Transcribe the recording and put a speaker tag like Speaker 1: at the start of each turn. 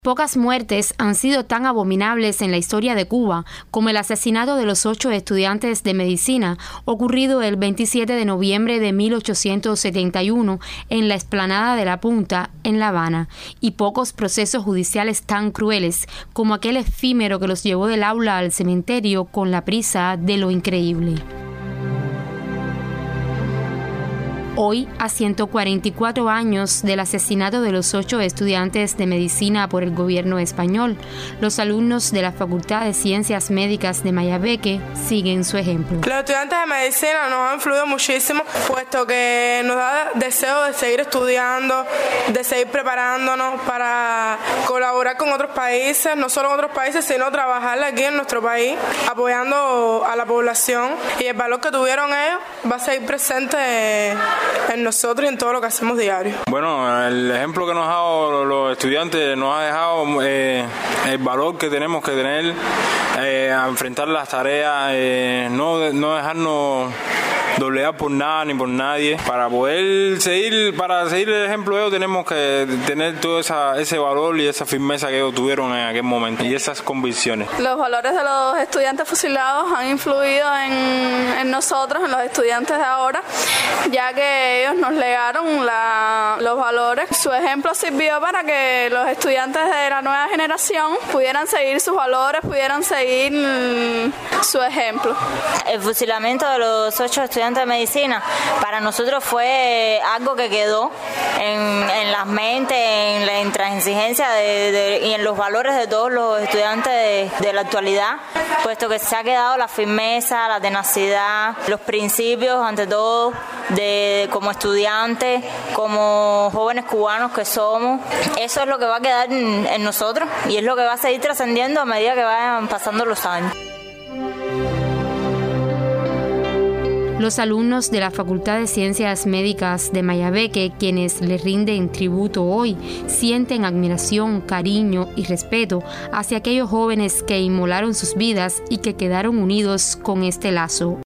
Speaker 1: Pocas muertes han sido tan abominables en la historia de Cuba como el asesinato de los 8 estudiantes de medicina ocurrido el 27 de noviembre de 1871 en la explanada de La Punta, en La Habana, y pocos procesos judiciales tan crueles como aquel efímero que los llevó del aula al cementerio con la prisa de lo increíble. Hoy, a 144 años del asesinato de los 8 estudiantes de medicina por el gobierno español, los alumnos de la Facultad de Ciencias Médicas de Mayabeque siguen su ejemplo.
Speaker 2: Los estudiantes de medicina nos han influido muchísimo, puesto que nos da deseo de seguir estudiando, de seguir preparándonos para colaborar con otros países, no solo en otros países, sino trabajar aquí en nuestro país, apoyando a la población, y el valor que tuvieron ellos va a seguir presente en nosotros y en todo lo que hacemos diario.
Speaker 3: Bueno, el ejemplo que nos ha dado los estudiantes nos ha dejado el valor que tenemos que tener a enfrentar las tareas, no dejarnos doblegar por nada ni por nadie. Para seguir el ejemplo de ellos tenemos que tener todo ese valor y esa firmeza que ellos tuvieron en aquel momento y esas convicciones.
Speaker 4: Los valores de los estudiantes fusilados han influido en nosotros, en los estudiantes de ahora, ya que ellos nos legaron los valores. Su ejemplo sirvió para que los estudiantes de la nueva generación pudieran seguir sus valores, pudieran seguir su ejemplo.
Speaker 5: El fusilamiento de los 8 estudiantes de medicina para nosotros fue algo que quedó en las mentes, en la intransigencia y en los valores de todos los estudiantes de la actualidad, puesto que se ha quedado la firmeza, la tenacidad, los principios ante todo como estudiantes, como jóvenes cubanos que somos. Eso es lo que va a quedar en nosotros y es lo que va a seguir trascendiendo a medida que vayan pasando los años.
Speaker 1: Los alumnos de la Facultad de Ciencias Médicas de Mayabeque, quienes le rinden tributo hoy, sienten admiración, cariño y respeto hacia aquellos jóvenes que inmolaron sus vidas y que quedaron unidos con este lazo.